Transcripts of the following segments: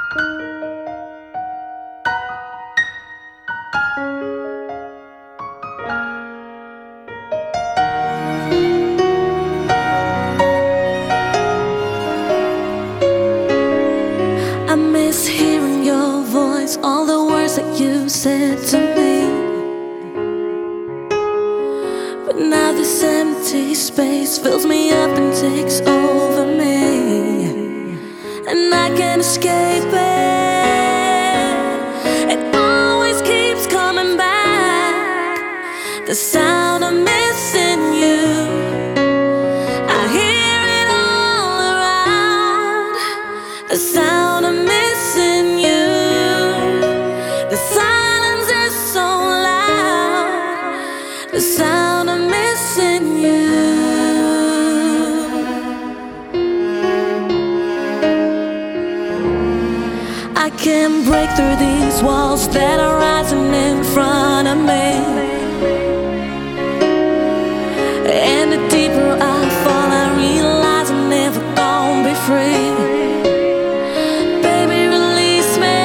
I miss hearing your voice, all the words that you said to me. But now this empty space fills me up and takes over me, and I can't escape it. It always keeps coming back, the sound of missing you. I hear it all around, the sound of missing you. The silence is so loud, the sound of missing you. I can't break through these walls that are rising in front of me, and the deeper I fall, I realize I'm never gonna be free. Baby, release me.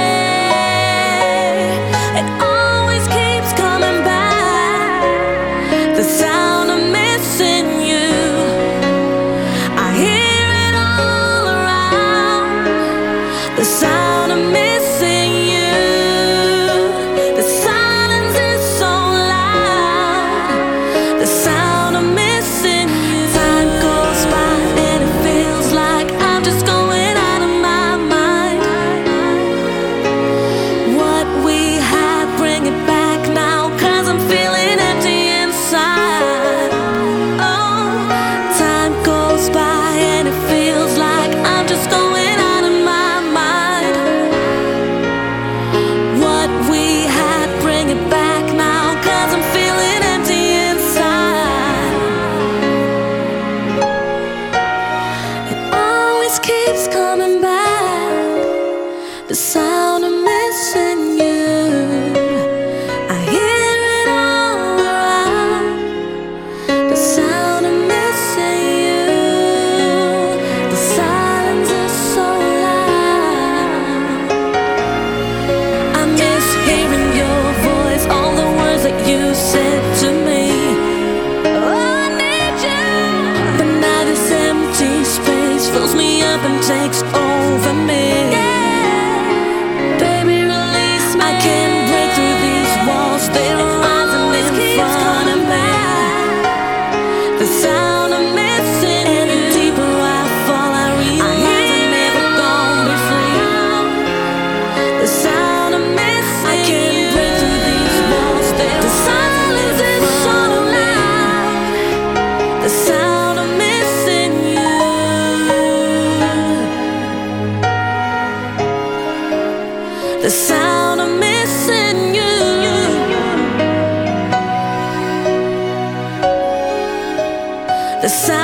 It always keeps coming back, the sound of missing you. I hear it all around, the sound of missing you. The silence is so loud, the sound of missing you. Time goes by and it feels like I'm just going out of my mind. What we had, bring it back now, 'cause I'm feeling empty inside. Oh, time goes by and it feels like I'm just going out of my mind. What we had, bring it back now, 'cause I'm feeling empty inside. It always keeps coming back, the sound of missing you. I hear it all around, the sound of missing you. The silence is so loud. I miss hearing your voice, all the words that you said to me. Oh, I need you. But now this empty space fills me up and takes over me. Baby, release me. I can't break through these walls, they're rising in front of me. The sound of missing you. And the deeper I fall, I realize I'm never gonna be free. The sound of missing you. I can't break through these walls, the silence is so loud, the sound of missing you. The sound of missing you. The sound